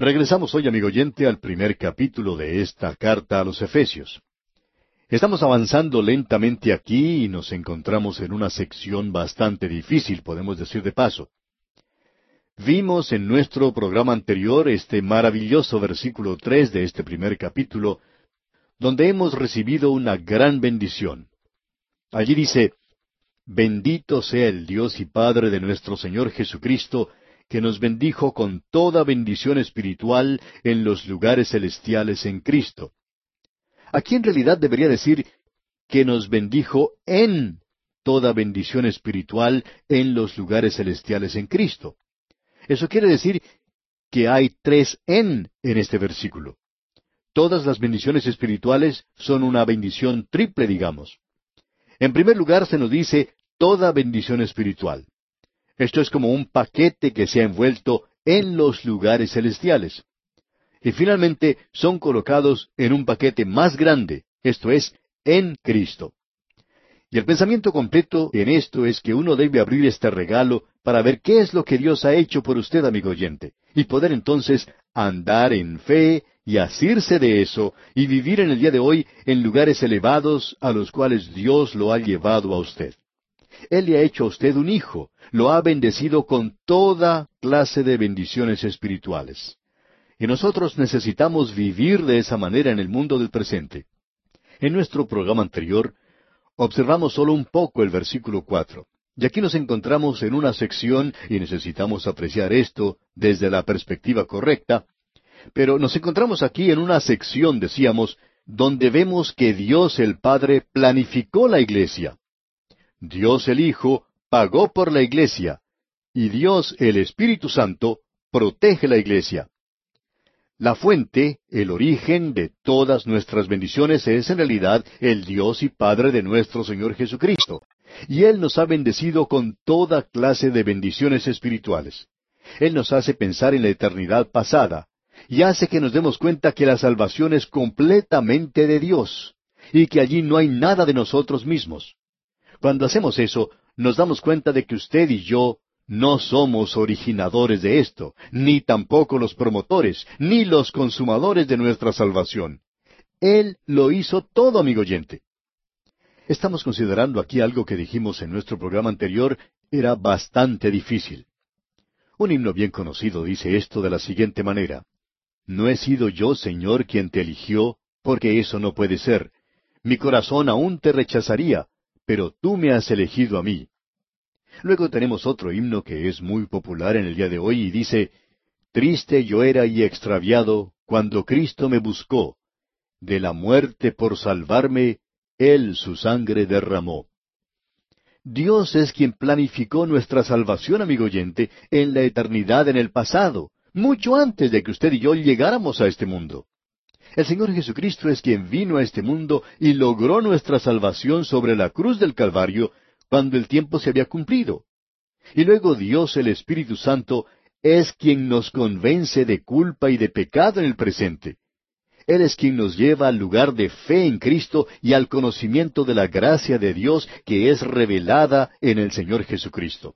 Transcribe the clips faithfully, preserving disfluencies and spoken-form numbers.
Regresamos hoy, amigo oyente, al primer capítulo de esta carta a los Efesios. Estamos avanzando lentamente aquí y nos encontramos en una sección bastante difícil, podemos decir de paso. Vimos en nuestro programa anterior este maravilloso versículo tres de este primer capítulo, donde hemos recibido una gran bendición. Allí dice: Bendito sea el Dios y Padre de nuestro Señor Jesucristo, que nos bendijo con toda bendición espiritual en los lugares celestiales en Cristo. Aquí en realidad debería decir que nos bendijo en toda bendición espiritual en los lugares celestiales en Cristo. Eso quiere decir que hay tres en en este versículo. Todas las bendiciones espirituales son una bendición triple, digamos. En primer lugar se nos dice toda bendición espiritual. Esto es como un paquete que se ha envuelto en los lugares celestiales. Y finalmente son colocados en un paquete más grande, esto es, en Cristo. Y el pensamiento completo en esto es que uno debe abrir este regalo para ver qué es lo que Dios ha hecho por usted, amigo oyente, y poder entonces andar en fe y asirse de eso y vivir en el día de hoy en lugares elevados a los cuales Dios lo ha llevado a usted. Él le ha hecho a usted un hijo, lo ha bendecido con toda clase de bendiciones espirituales. Y nosotros necesitamos vivir de esa manera en el mundo del presente. En nuestro programa anterior, observamos solo un poco el versículo cuatro. Y aquí nos encontramos en una sección, y necesitamos apreciar esto desde la perspectiva correcta, pero nos encontramos aquí en una sección, decíamos, donde vemos que Dios el Padre planificó la iglesia. Dios el Hijo pagó por la iglesia, y Dios el Espíritu Santo protege la iglesia. La fuente, el origen de todas nuestras bendiciones es en realidad el Dios y Padre de nuestro Señor Jesucristo. Y Él nos ha bendecido con toda clase de bendiciones espirituales. Él nos hace pensar en la eternidad pasada, y hace que nos demos cuenta que la salvación es completamente de Dios, y que allí no hay nada de nosotros mismos. Cuando hacemos eso, nos damos cuenta de que usted y yo no somos originadores de esto, ni tampoco los promotores, ni los consumadores de nuestra salvación. Él lo hizo todo, amigo oyente. Estamos considerando aquí algo que dijimos en nuestro programa anterior, era bastante difícil. Un himno bien conocido dice esto de la siguiente manera: No he sido yo, Señor, quien te eligió, porque eso no puede ser. Mi corazón aún te rechazaría, pero tú me has elegido a mí. Luego tenemos otro himno que es muy popular en el día de hoy y dice: Triste yo era y extraviado cuando Cristo me buscó. De la muerte por salvarme, Él su sangre derramó. Dios es quien planificó nuestra salvación, amigo oyente, en la eternidad en el pasado, mucho antes de que usted y yo llegáramos a este mundo. El Señor Jesucristo es quien vino a este mundo y logró nuestra salvación sobre la cruz del Calvario cuando el tiempo se había cumplido. Y luego Dios, el Espíritu Santo, es quien nos convence de culpa y de pecado en el presente. Él es quien nos lleva al lugar de fe en Cristo y al conocimiento de la gracia de Dios que es revelada en el Señor Jesucristo.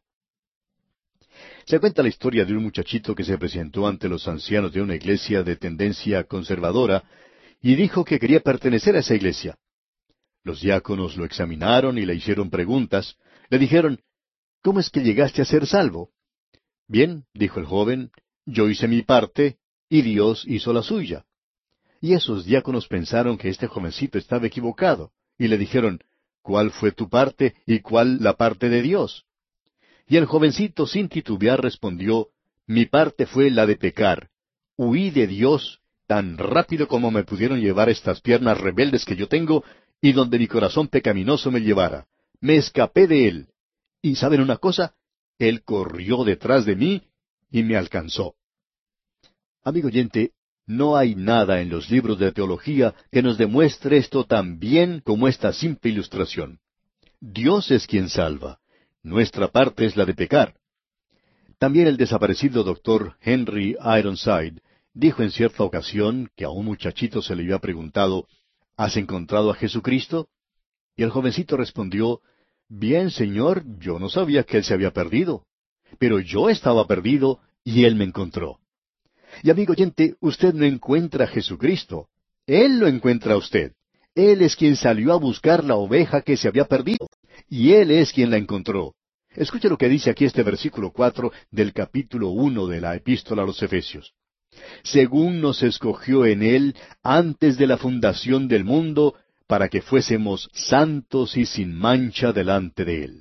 Se cuenta la historia de un muchachito que se presentó ante los ancianos de una iglesia de tendencia conservadora y dijo que quería pertenecer a esa iglesia. Los diáconos lo examinaron y le hicieron preguntas. Le dijeron: ¿Cómo es que llegaste a ser salvo? Bien, dijo el joven, yo hice mi parte y Dios hizo la suya. Y esos diáconos pensaron que este jovencito estaba equivocado, y le dijeron: ¿Cuál fue tu parte y cuál la parte de Dios? Y el jovencito sin titubear respondió: Mi parte fue la de pecar. Huí de Dios tan rápido como me pudieron llevar estas piernas rebeldes que yo tengo, y donde mi corazón pecaminoso me llevara. Me escapé de él. Y ¿saben una cosa? Él corrió detrás de mí y me alcanzó. Amigo oyente, no hay nada en los libros de teología que nos demuestre esto tan bien como esta simple ilustración. Dios es quien salva. Nuestra parte es la de pecar. También el desaparecido doctor Henry Ironside dijo en cierta ocasión que a un muchachito se le había preguntado: ¿Has encontrado a Jesucristo? Y el jovencito respondió: Bien, señor, yo no sabía que él se había perdido. Pero yo estaba perdido y él me encontró. Y amigo oyente, usted no encuentra a Jesucristo. Él lo encuentra a usted. Él es quien salió a buscar la oveja que se había perdido. Y Él es quien la encontró. Escuche lo que dice aquí este versículo cuatro del capítulo uno de la Epístola a los Efesios. Según nos escogió en Él antes de la fundación del mundo, para que fuésemos santos y sin mancha delante de Él.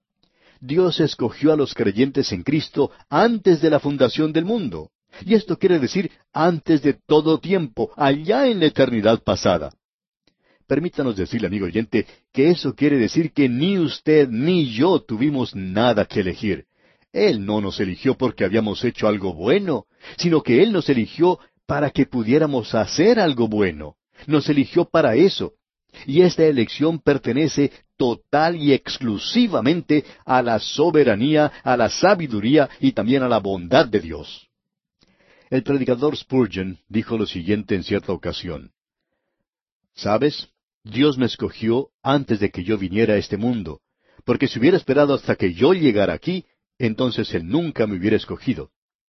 Dios escogió a los creyentes en Cristo antes de la fundación del mundo. Y esto quiere decir antes de todo tiempo, allá en la eternidad pasada. Permítanos decirle, amigo oyente, que eso quiere decir que ni usted ni yo tuvimos nada que elegir. Él no nos eligió porque habíamos hecho algo bueno, sino que Él nos eligió para que pudiéramos hacer algo bueno. Nos eligió para eso. Y esta elección pertenece total y exclusivamente a la soberanía, a la sabiduría y también a la bondad de Dios. El predicador Spurgeon dijo lo siguiente en cierta ocasión. ¿Sabes? Dios me escogió antes de que yo viniera a este mundo, porque si hubiera esperado hasta que yo llegara aquí, entonces Él nunca me hubiera escogido.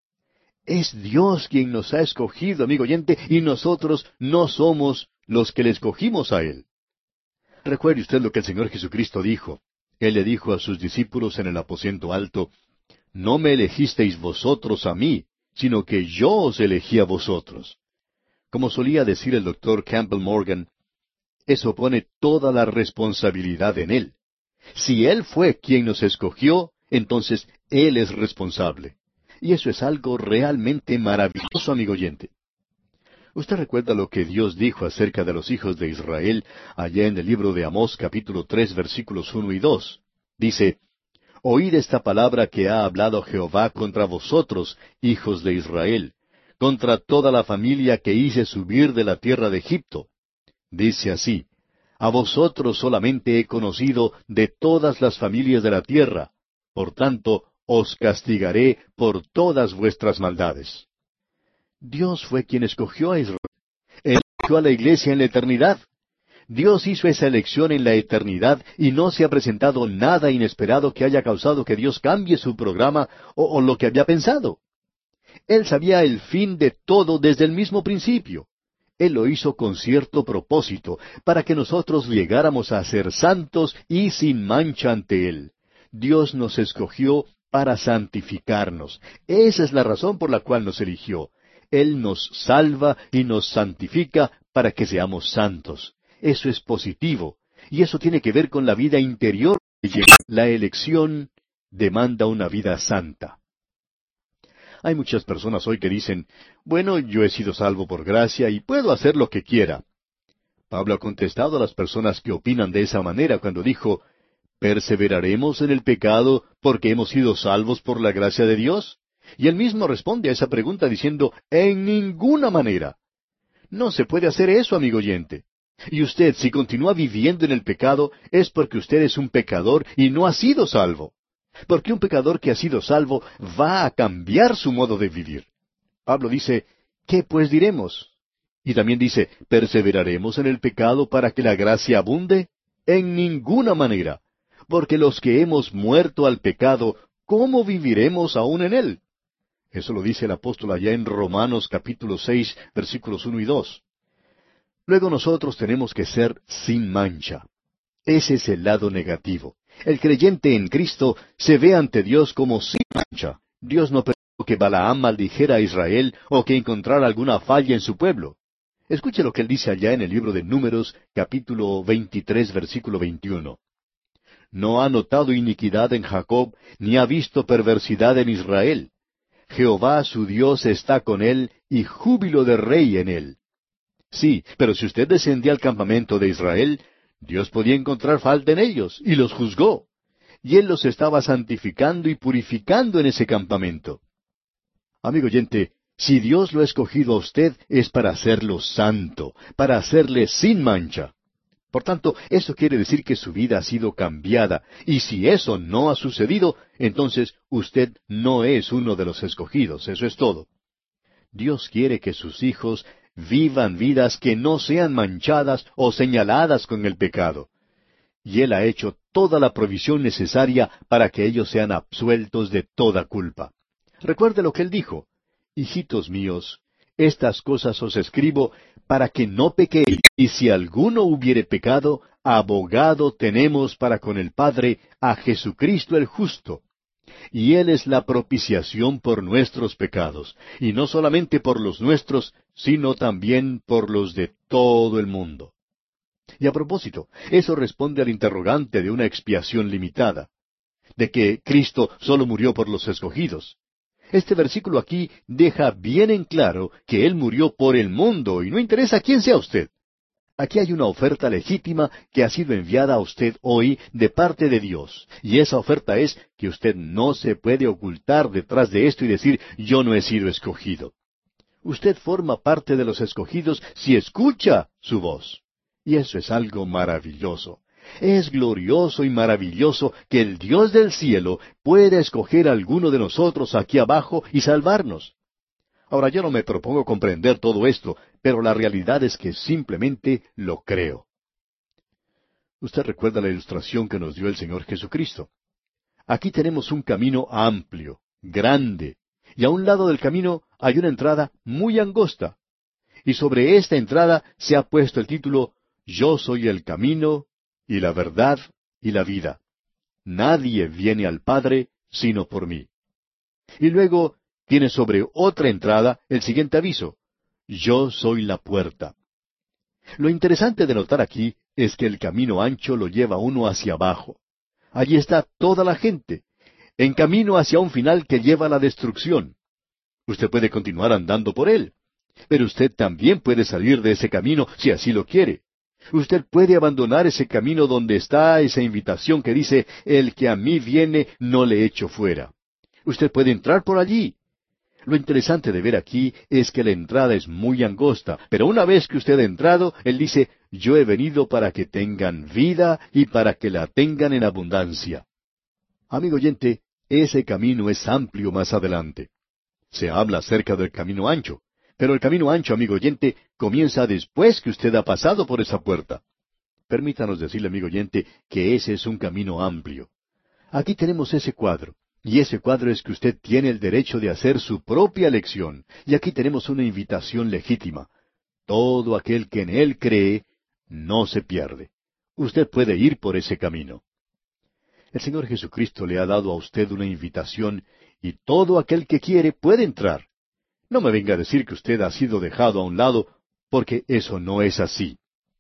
Es Dios quien nos ha escogido, amigo oyente, y nosotros no somos los que le escogimos a Él. Recuerde usted lo que el Señor Jesucristo dijo. Él le dijo a sus discípulos en el aposento alto, «No me elegisteis vosotros a mí, sino que yo os elegí a vosotros». Como solía decir el doctor Campbell Morgan, eso pone toda la responsabilidad en Él. Si Él fue quien nos escogió, entonces Él es responsable. Y eso es algo realmente maravilloso, amigo oyente. Usted recuerda lo que Dios dijo acerca de los hijos de Israel allá en el libro de Amós capítulo tres versículos uno y dos. Dice, «Oíd esta palabra que ha hablado Jehová contra vosotros, hijos de Israel, contra toda la familia que hice subir de la tierra de Egipto. Dice así, a vosotros solamente he conocido de todas las familias de la tierra, por tanto os castigaré por todas vuestras maldades». Dios fue quien escogió a Israel. Él escogió a la iglesia en la eternidad. Dios hizo esa elección en la eternidad y no se ha presentado nada inesperado que haya causado que Dios cambie su programa o, o lo que había pensado. Él sabía el fin de todo desde el mismo principio. Él lo hizo con cierto propósito, para que nosotros llegáramos a ser santos y sin mancha ante Él. Dios nos escogió para santificarnos. Esa es la razón por la cual nos eligió. Él nos salva y nos santifica para que seamos santos. Eso es positivo, y eso tiene que ver con la vida interior. La elección demanda una vida santa. Hay muchas personas hoy que dicen, bueno, yo he sido salvo por gracia y puedo hacer lo que quiera. Pablo ha contestado a las personas que opinan de esa manera cuando dijo, ¿perseveraremos en el pecado porque hemos sido salvos por la gracia de Dios? Y él mismo responde a esa pregunta diciendo, en ninguna manera. No se puede hacer eso, amigo oyente. Y usted, si continúa viviendo en el pecado, es porque usted es un pecador y no ha sido salvo. Porque un pecador que ha sido salvo va a cambiar su modo de vivir. Pablo dice, ¿qué pues diremos? Y también dice, ¿perseveraremos en el pecado para que la gracia abunde? En ninguna manera. Porque los que hemos muerto al pecado, ¿cómo viviremos aún en él? Eso lo dice el apóstol allá en Romanos capítulo seis, versículos uno y dos. Luego nosotros tenemos que ser sin mancha. Ese es el lado negativo. El creyente en Cristo se ve ante Dios como sin mancha. Dios no permitió que Balaam maldijera a Israel o que encontrara alguna falla en su pueblo. Escuche lo que él dice allá en el libro de Números, capítulo veintitrés, versículo veintiuno. No ha notado iniquidad en Jacob, ni ha visto perversidad en Israel. Jehová su Dios está con él, y júbilo de rey en él. Sí, pero si usted descendía al campamento de Israel, Dios podía encontrar falta en ellos, y los juzgó. Y Él los estaba santificando y purificando en ese campamento. Amigo oyente, si Dios lo ha escogido a usted, es para hacerlo santo, para hacerle sin mancha. Por tanto, eso quiere decir que su vida ha sido cambiada, y si eso no ha sucedido, entonces usted no es uno de los escogidos, eso es todo. Dios quiere que sus hijos vivan vidas que no sean manchadas o señaladas con el pecado. Y Él ha hecho toda la provisión necesaria para que ellos sean absueltos de toda culpa. Recuerde lo que Él dijo, Hijitos míos, estas cosas os escribo para que no pequéis, y si alguno hubiere pecado, abogado tenemos para con el Padre a Jesucristo el justo. Y Él es la propiciación por nuestros pecados, y no solamente por los nuestros, sino también por los de todo el mundo. Y a propósito, eso responde al interrogante de una expiación limitada, de que Cristo solo murió por los escogidos. Este versículo aquí deja bien en claro que Él murió por el mundo y no interesa quién sea usted. Aquí hay una oferta legítima que ha sido enviada a usted hoy de parte de Dios. Y esa oferta es que usted no se puede ocultar detrás de esto y decir, yo no he sido escogido. Usted forma parte de los escogidos si escucha su voz. Y eso es algo maravilloso. Es glorioso y maravilloso que el Dios del cielo pueda escoger a alguno de nosotros aquí abajo y salvarnos. Ahora, yo no me propongo comprender todo esto, pero la realidad es que simplemente lo creo. Usted recuerda la ilustración que nos dio el Señor Jesucristo. Aquí tenemos un camino amplio, grande, y a un lado del camino hay una entrada muy angosta. Y sobre esta entrada se ha puesto el título, Yo soy el camino, y la verdad, y la vida. Nadie viene al Padre sino por mí. Y luego tiene sobre otra entrada el siguiente aviso, Yo soy la puerta. Lo interesante de notar aquí es que el camino ancho lo lleva uno hacia abajo. Allí está toda la gente, en camino hacia un final que lleva a la destrucción. Usted puede continuar andando por él, pero usted también puede salir de ese camino si así lo quiere. Usted puede abandonar ese camino donde está esa invitación que dice, el que a mí viene no le echo fuera. Usted puede entrar por allí. Lo interesante de ver aquí es que la entrada es muy angosta, pero una vez que usted ha entrado, Él dice, yo he venido para que tengan vida y para que la tengan en abundancia. Amigo oyente, ese camino es amplio más adelante. Se habla acerca del camino ancho, pero el camino ancho, amigo oyente, comienza después que usted ha pasado por esa puerta. Permítanos decirle, amigo oyente, que ese es un camino amplio. Aquí tenemos ese cuadro. Y ese cuadro es que usted tiene el derecho de hacer su propia elección. Y aquí tenemos una invitación legítima. Todo aquel que en Él cree, no se pierde. Usted puede ir por ese camino. El Señor Jesucristo le ha dado a usted una invitación, y todo aquel que quiere puede entrar. No me venga a decir que usted ha sido dejado a un lado, porque eso no es así.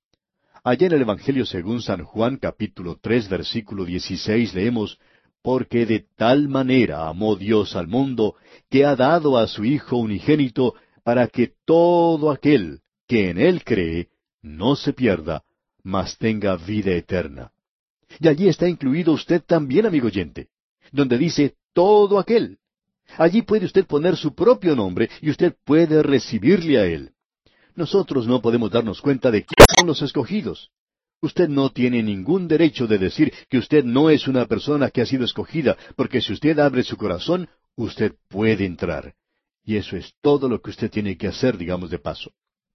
Allá en el Evangelio según San Juan, capítulo tres, versículo dieciséis, leemos, Porque de tal manera amó Dios al mundo, que ha dado a su Hijo unigénito, para que todo aquel que en Él cree, no se pierda, mas tenga vida eterna. Y allí está incluido usted también, amigo oyente, donde dice todo aquel. Allí puede usted poner su propio nombre y usted puede recibirle a Él. Nosotros no podemos darnos cuenta de quiénes son los escogidos. Usted no tiene ningún derecho de decir que usted no es una persona que ha sido escogida, porque si usted abre su corazón, usted puede entrar. Y eso es todo lo que usted tiene que hacer, digamos de paso.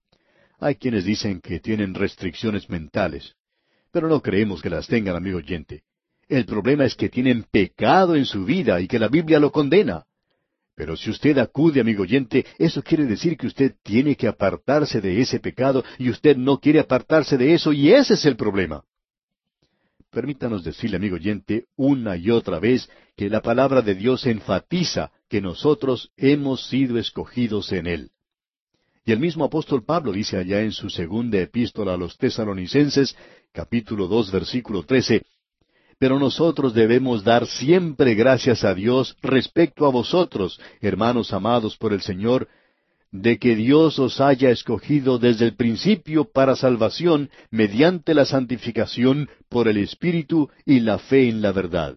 Hay quienes dicen que tienen restricciones mentales, pero no creemos que las tengan, amigo oyente. El problema es que tienen pecado en su vida y que la Biblia lo condena. Pero si usted acude, amigo oyente, eso quiere decir que usted tiene que apartarse de ese pecado y usted no quiere apartarse de eso y ese es el problema. Permítanos decirle, amigo oyente, una y otra vez que la palabra de Dios enfatiza que nosotros hemos sido escogidos en Él. Y el mismo apóstol Pablo dice allá en su segunda epístola a los Tesalonicenses, capítulo dos, versículo trece, Pero nosotros debemos dar siempre gracias a Dios respecto a vosotros, hermanos amados por el Señor, de que Dios os haya escogido desde el principio para salvación mediante la santificación por el Espíritu y la fe en la verdad.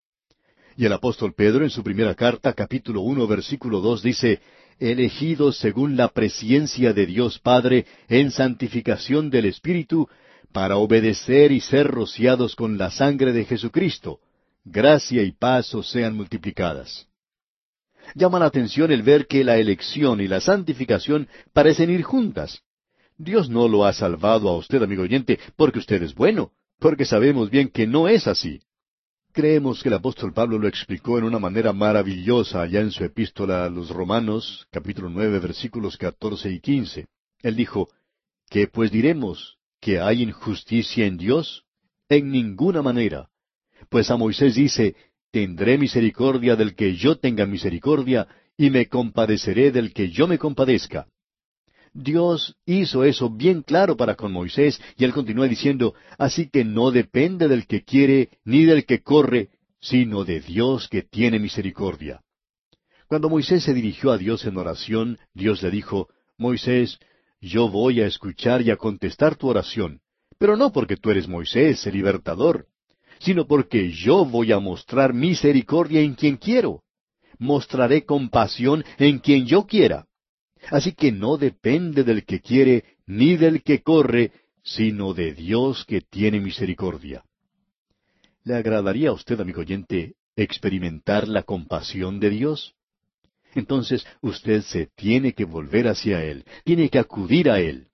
Y el apóstol Pedro en su primera carta, capítulo uno, versículo dos, dice, elegidos según la presciencia de Dios Padre en santificación del Espíritu, para obedecer y ser rociados con la sangre de Jesucristo. Gracia y paz os sean multiplicadas. Llama la atención el ver que la elección y la santificación parecen ir juntas. Dios no lo ha salvado a usted, amigo oyente, porque usted es bueno, porque sabemos bien que no es así. Creemos que el apóstol Pablo lo explicó en una manera maravillosa allá en su epístola a los Romanos, capítulo nueve, versículos catorce y quince. Él dijo, ¿qué pues diremos? ¿Que hay injusticia en Dios? En ninguna manera. Pues a Moisés dice, tendré misericordia del que yo tenga misericordia, y me compadeceré del que yo me compadezca. Dios hizo eso bien claro para con Moisés, y él continúa diciendo, así que no depende del que quiere, ni del que corre, sino de Dios que tiene misericordia. Cuando Moisés se dirigió a Dios en oración, Dios le dijo, Moisés, yo voy a escuchar y a contestar tu oración, pero no porque tú eres Moisés, el libertador, sino porque yo voy a mostrar misericordia en quien quiero. Mostraré compasión en quien yo quiera. Así que no depende del que quiere ni del que corre, sino de Dios que tiene misericordia. ¿Le agradaría a usted, amigo oyente, experimentar la compasión de Dios? Entonces usted se tiene que volver hacia Él, tiene que acudir a Él.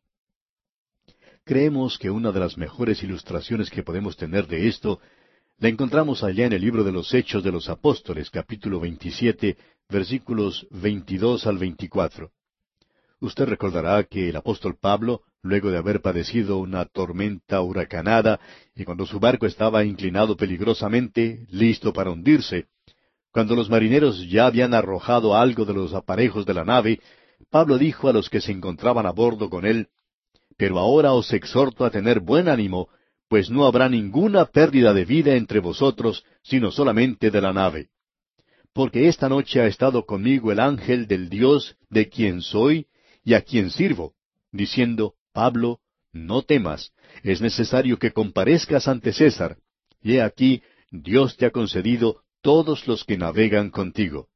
Creemos que una de las mejores ilustraciones que podemos tener de esto la encontramos allá en el libro de los Hechos de los Apóstoles, capítulo veintisiete, versículos veintidós al veinticuatro. Usted recordará que el apóstol Pablo, luego de haber padecido una tormenta huracanada, y cuando su barco estaba inclinado peligrosamente, listo para hundirse, cuando los marineros ya habían arrojado algo de los aparejos de la nave, Pablo dijo a los que se encontraban a bordo con él, Pero ahora os exhorto a tener buen ánimo, pues no habrá ninguna pérdida de vida entre vosotros, sino solamente de la nave. Porque esta noche ha estado conmigo el ángel del Dios de quien soy y a quien sirvo, diciendo, Pablo, no temas, es necesario que comparezcas ante César, y he aquí, Dios te ha concedido todos los que navegan contigo.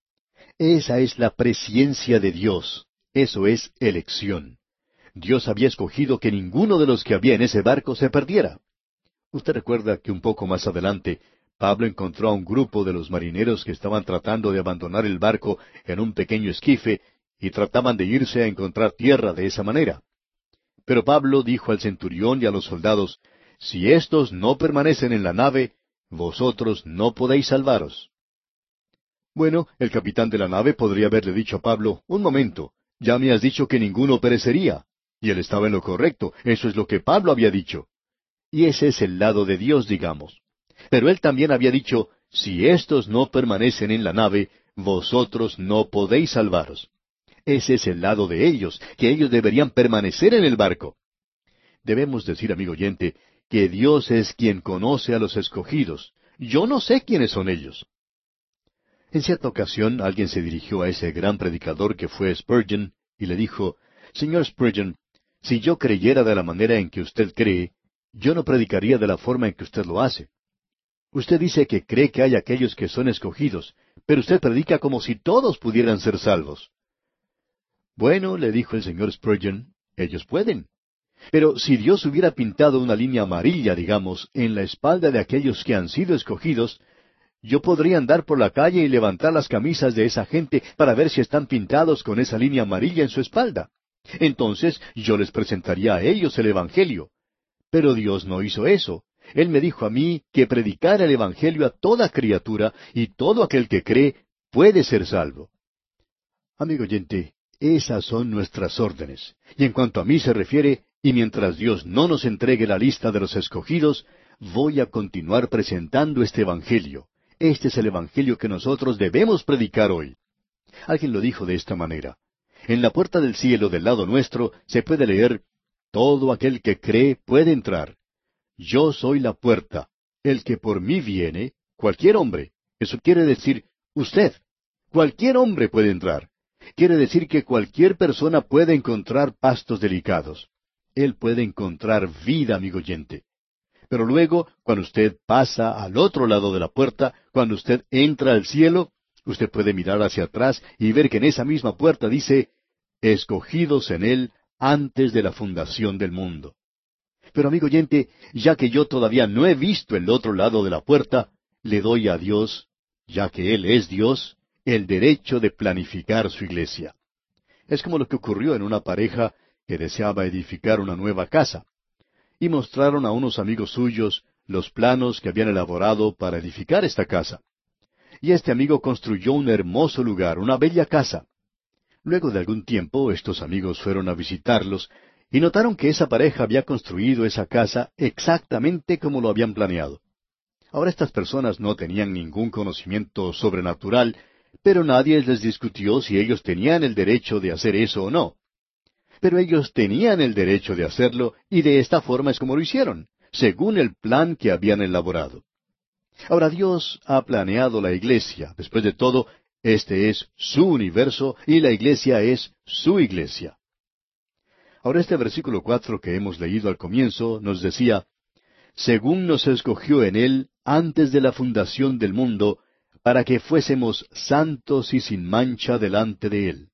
Esa es la presciencia de Dios, eso es elección. Dios había escogido que ninguno de los que había en ese barco se perdiera. Usted recuerda que un poco más adelante, Pablo encontró a un grupo de los marineros que estaban tratando de abandonar el barco en un pequeño esquife y trataban de irse a encontrar tierra de esa manera. Pero Pablo dijo al centurión y a los soldados, Si éstos no permanecen en la nave, vosotros no podéis salvaros. Bueno, el capitán de la nave podría haberle dicho a Pablo, Un momento, ya me has dicho que ninguno perecería. Y él estaba en lo correcto, eso es lo que Pablo había dicho. Y ese es el lado de Dios, digamos. Pero él también había dicho, si éstos no permanecen en la nave, vosotros no podéis salvaros. Ese es el lado de ellos, que ellos deberían permanecer en el barco. Debemos decir, amigo oyente, que Dios es quien conoce a los escogidos. Yo no sé quiénes son ellos. En cierta ocasión alguien se dirigió a ese gran predicador que fue Spurgeon y le dijo, Señor Spurgeon, si yo creyera de la manera en que usted cree, yo no predicaría de la forma en que usted lo hace. Usted dice que cree que hay aquellos que son escogidos, pero usted predica como si todos pudieran ser salvos. Bueno, le dijo el señor Spurgeon, ellos pueden. Pero si Dios hubiera pintado una línea amarilla, digamos, en la espalda de aquellos que han sido escogidos, yo podría andar por la calle y levantar las camisas de esa gente para ver si están pintados con esa línea amarilla en su espalda. Entonces yo les presentaría a ellos el Evangelio. Pero Dios no hizo eso. Él me dijo a mí que predicara el Evangelio a toda criatura y todo aquel que cree puede ser salvo. Amigo oyente, esas son nuestras órdenes. Y en cuanto a mí se refiere, y mientras Dios no nos entregue la lista de los escogidos, voy a continuar presentando este Evangelio. Este es el Evangelio que nosotros debemos predicar hoy. Alguien lo dijo de esta manera. En la puerta del cielo del lado nuestro se puede leer, todo aquel que cree puede entrar. Yo soy la puerta. El que por mí viene, cualquier hombre. Eso quiere decir, usted. Cualquier hombre puede entrar. Quiere decir que cualquier persona puede encontrar pastos delicados. Él puede encontrar vida, amigo oyente. Pero luego, cuando usted pasa al otro lado de la puerta, cuando usted entra al cielo, usted puede mirar hacia atrás y ver que en esa misma puerta dice, escogidos en Él antes de la fundación del mundo. Pero amigo oyente, ya que yo todavía no he visto el otro lado de la puerta, le doy a Dios, ya que Él es Dios, el derecho de planificar su iglesia. Es como lo que ocurrió en una pareja que deseaba edificar una nueva casa. Y mostraron a unos amigos suyos los planos que habían elaborado para edificar esta casa. Y este amigo construyó un hermoso lugar, una bella casa. Luego de algún tiempo, estos amigos fueron a visitarlos y notaron que esa pareja había construido esa casa exactamente como lo habían planeado. Ahora estas personas no tenían ningún conocimiento sobrenatural, pero nadie les discutió si ellos tenían el derecho de hacer eso o no. Pero ellos tenían el derecho de hacerlo, y de esta forma es como lo hicieron, según el plan que habían elaborado. Ahora Dios ha planeado la iglesia. Después de todo, este es su universo y la iglesia es su iglesia. Ahora este versículo cuatro que hemos leído al comienzo nos decía, según nos escogió en Él antes de la fundación del mundo, para que fuésemos santos y sin mancha delante de Él.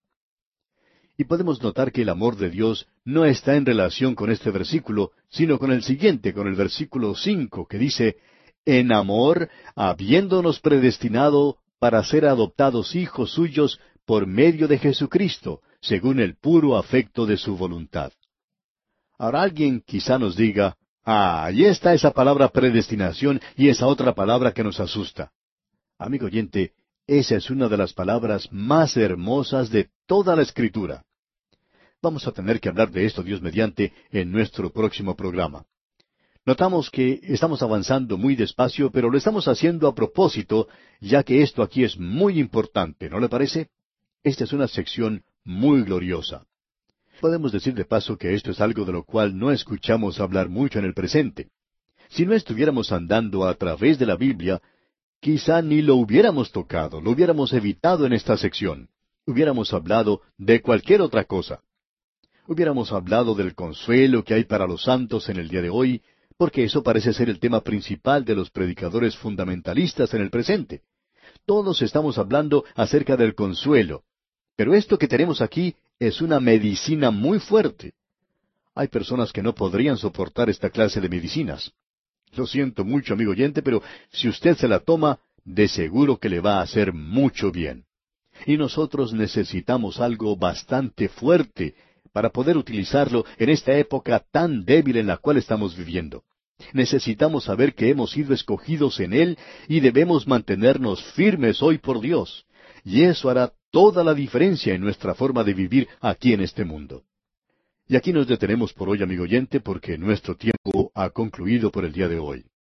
Y podemos notar que el amor de Dios no está en relación con este versículo, sino con el siguiente, con el versículo cinco, que dice, en amor, habiéndonos predestinado para ser adoptados hijos suyos por medio de Jesucristo, según el puro afecto de su voluntad. Ahora alguien quizá nos diga, ah, ahí está esa palabra predestinación y esa otra palabra que nos asusta. Amigo oyente, esa es una de las palabras más hermosas de toda la Escritura. Vamos a tener que hablar de esto, Dios mediante, en nuestro próximo programa. Notamos que estamos avanzando muy despacio, pero lo estamos haciendo a propósito, ya que esto aquí es muy importante, ¿no le parece? Esta es una sección muy gloriosa. Podemos decir de paso que esto es algo de lo cual no escuchamos hablar mucho en el presente. Si no estuviéramos andando a través de la Biblia, quizá ni lo hubiéramos tocado, lo hubiéramos evitado en esta sección. Hubiéramos hablado de cualquier otra cosa. Hubiéramos hablado del consuelo que hay para los santos en el día de hoy, porque eso parece ser el tema principal de los predicadores fundamentalistas en el presente. Todos estamos hablando acerca del consuelo. Pero esto que tenemos aquí es una medicina muy fuerte. Hay personas que no podrían soportar esta clase de medicinas. Lo siento mucho, amigo oyente, pero si usted se la toma, de seguro que le va a hacer mucho bien. Y nosotros necesitamos algo bastante fuerte para poder utilizarlo en esta época tan débil en la cual estamos viviendo. Necesitamos saber que hemos sido escogidos en Él y debemos mantenernos firmes hoy por Dios. Y eso hará toda la diferencia en nuestra forma de vivir aquí en este mundo. Y aquí nos detenemos por hoy, amigo oyente, porque nuestro tiempo ha concluido por el día de hoy.